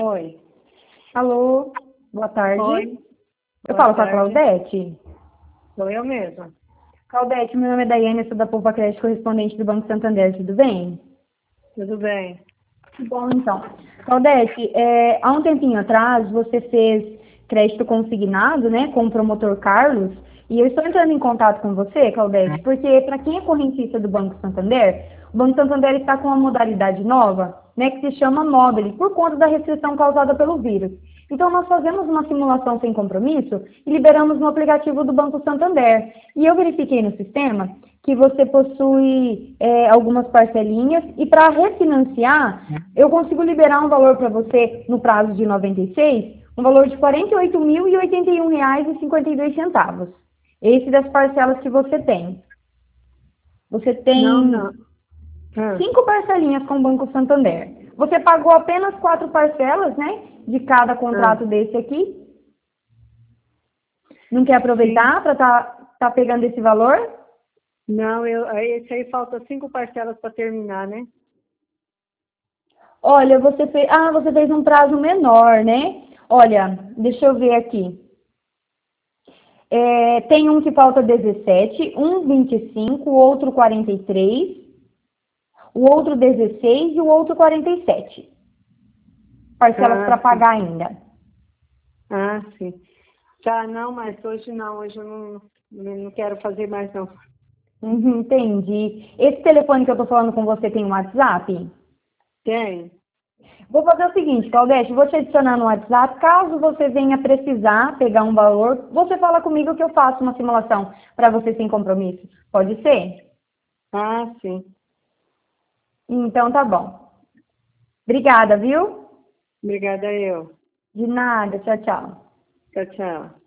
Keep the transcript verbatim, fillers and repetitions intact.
Oi. Alô, boa tarde. Oi. Eu Boa falo com a tarde. Claudete. Sou eu mesma. Claudete, meu nome é Daiane, eu sou da Poupa Crédito, correspondente do Banco Santander, tudo bem? Tudo bem? Bom, então. Claudete, é, há um tempinho atrás você fez crédito consignado, né, com o promotor Carlos, e eu estou entrando em contato com você, Claudete, porque para quem é correntista do Banco Santander, o Banco Santander está com uma modalidade nova, né, que se chama Mobile, por conta da restrição causada pelo vírus. Então, nós fazemos uma simulação sem compromisso e liberamos no aplicativo do Banco Santander. E eu verifiquei no sistema que você possui é, algumas parcelinhas e para refinanciar, eu consigo liberar um valor para você no prazo de noventa e seis, um valor de quarenta e oito mil e oitenta e um reais e cinquenta e dois centavos. Esse das parcelas que você tem. Você Não, tem não. Ah, cinco parcelinhas com o Banco Santander. Você pagou apenas quatro parcelas, né? De cada ah, contrato desse aqui. Não quer sim. aproveitar para tá, tá pegando esse valor? Não, eu, aí, esse aí falta cinco parcelas para terminar, né? Olha, você fez. Ah, você fez um prazo menor, né? Olha, deixa eu ver aqui. É, tem um que falta dezessete, um vinte e cinco, o outro quarenta e três, o outro dezesseis e o outro quarenta e sete. Parcelas Ah, para sim. pagar ainda. Ah, sim. Tá, não, mas hoje não. Hoje eu não, não não quero fazer mais, não. Uhum, entendi. Esse telefone que eu tô falando com você tem um WhatsApp? Tem? Vou fazer o seguinte, Claudete, vou te adicionar no WhatsApp. Caso você venha precisar pegar um valor, você fala comigo que eu faço uma simulação para você sem compromisso. Pode ser? Ah, sim. Então tá bom. Obrigada, viu? Obrigada eu. De nada. Tchau, tchau. Tchau, tchau.